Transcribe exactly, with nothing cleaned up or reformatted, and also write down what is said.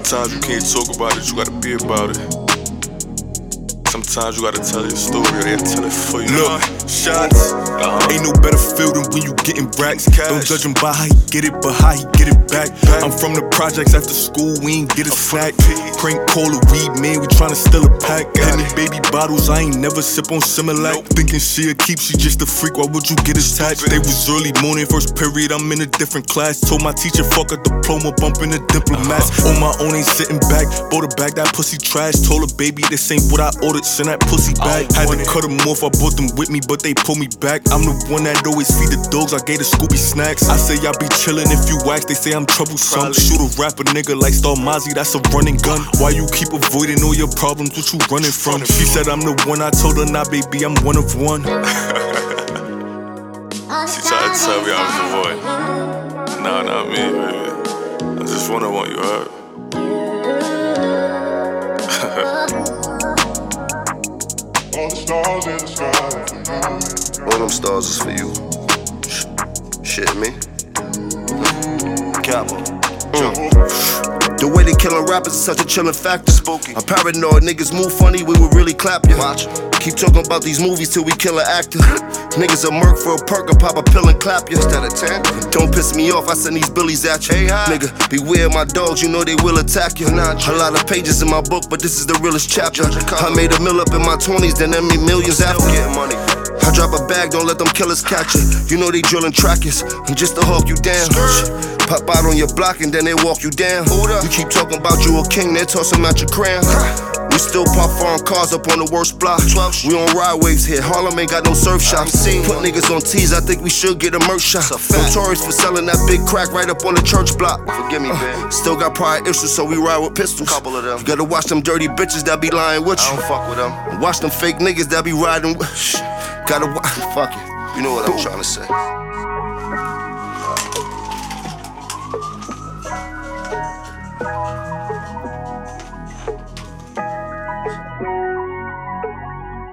Sometimes you can't talk about it, you gotta be about it. Sometimes you gotta tell your story, or they tell it for you. Look, shots, uh-huh. Ain't no better feel than when you getting racks. Don't judge him by how he get it, but how he get it back. I'm from the projects after school, we ain't get a snack. Crank cola, weed, man, we tryna steal a pack. And the baby bottles, I ain't never sip on Similac. Thinking she'll keep, she just a freak, why would you get attached? They was early morning, first period, I'm in a different class. Told my teacher, fuck a diploma, bumping the diplomats. On my own, ain't sitting back, bought a bag, that pussy trash. Told her, baby, this ain't what I ordered, send that pussy back. Had to cut them off, I brought them with me, but they pull me back. I'm the one that always feed the dogs, I gave the Scooby snacks. I say I be chillin' if you wax, they say I'm troublesome. Shoot a rapper nigga like Star Mozzie, that's a running gun. Why you keep avoiding all your problems, what you running from? She said I'm the one, I told her nah baby, I'm one of one. She tried to tell me I was the boy. Nah, not me, baby. I just one of one, you heard? All the stars in the sky. All them stars is for you. Sh shit me. Capo. Mm. The way they killin' rappers is such a chillin' factor. Spooky. I'm paranoid, niggas move funny, we would really clap ya. Watch. Keep talking about these movies till we kill an actor. Niggas a murk for a perk or pop a pill and clap ya. Instead of ten. Don't piss me off, I send these billies at you. Hey, nigga, beware my dogs, you know they will attack you. Nah, a lot of pages in my book, but this is the realest chapter. I made a mill up in my twenties, then I made millions after. Getting money. I drop a bag, don't let them killers catch it. You know they drillin' trackers, and just to hawk you down. Pop out on your block and then they walk you down. You keep talking about you a king, they toss him at your crown. We still park foreign cars up on the worst block. We on ride waves here, Harlem ain't got no surf shops. Put niggas on tees, I think we should get a merch shop. Notorious for selling that big crack right up on the church block. Forgive me, man. Uh, still got prior issues, so we ride with pistols. Couple of them. You gotta watch them dirty bitches that be lying with you. I don't fuck with them. And watch them fake niggas that be riding with. Gotta watch. Fuck it. You know what I'm trying to say.